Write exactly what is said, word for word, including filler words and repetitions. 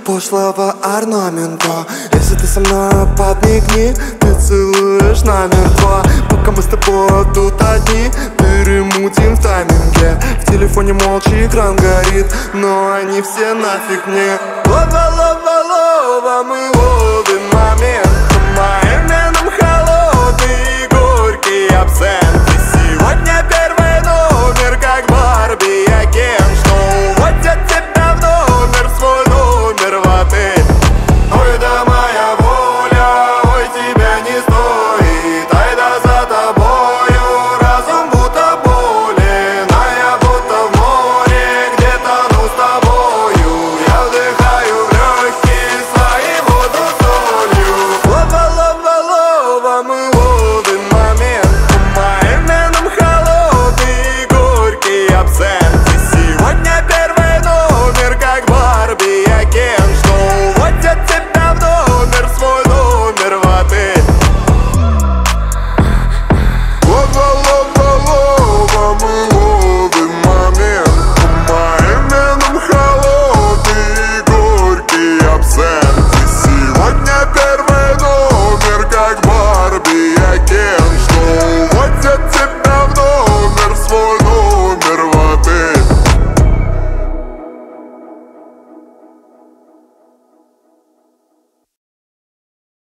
пошлого орнамента. Если ты со мной, подмигни, ты целуешь намертво. Пока мы с тобой тут одни, перемутим в тайминге. В телефоне молча экран горит, но они все нафиг мне. Лова, лова, лова, мы оба